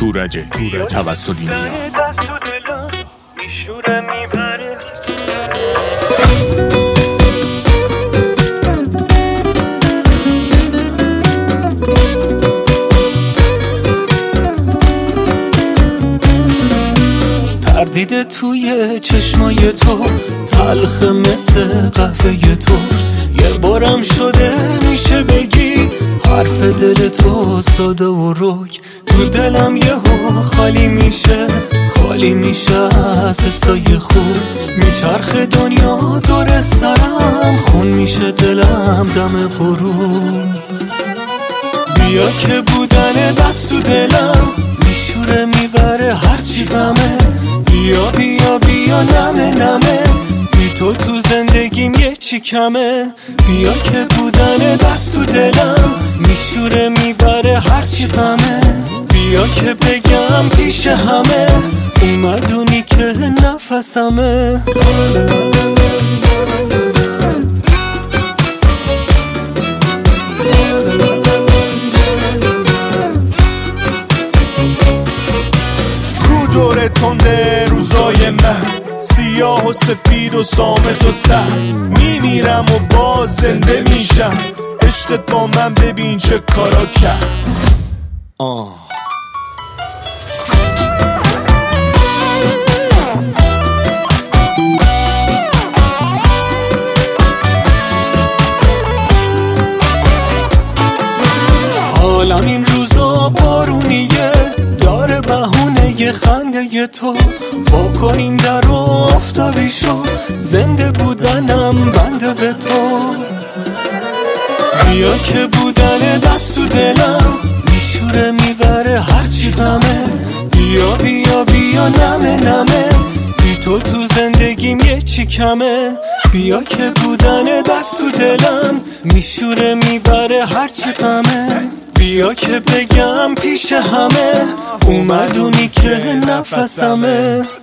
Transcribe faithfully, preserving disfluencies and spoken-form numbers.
شورج توسلی تردید توی چشمای تو تلخ مثل قهوه تو، یه بارم شده میشه بگی حرف دل تو ساده و رک، تو دلم یهو خالی میشه خالی میشه از حسای خوب، میچرخ دنیا دور سرم خون میشه دلم دم غروب. بیا که بودن دست تو دلم میشوره میبره هرچی غمه، بیا بیا بیا نمه نمه بی تو تو زندگیم یه چی کمه، بیا که بودن دست تو دلم میشوره میبره هرچی غمه، بیا که بگم پیش همه اومدونی که نفسمه. دور تنده روزای من سیاه و سفید و صامت و سر، میمیرم و باز زنده میشم، عشقت با من ببین چه کارا کرد. آه حالم این روزا بارونیه، داره بهونه یه خنده ی تو، واکن این در رو آفتابی شو، زنده بودنم بنده به تو. بیا که بودن دست تو دلم میشوره میبره هرچی غمه، بیا بیا بیا نمه نمه بی تو تو زندگیم یه چی کمه، بیا که بودن دست تو دلم میشوره میبره هرچی غمه، بیا که بگم پیش همه اومدونی که نفسمه.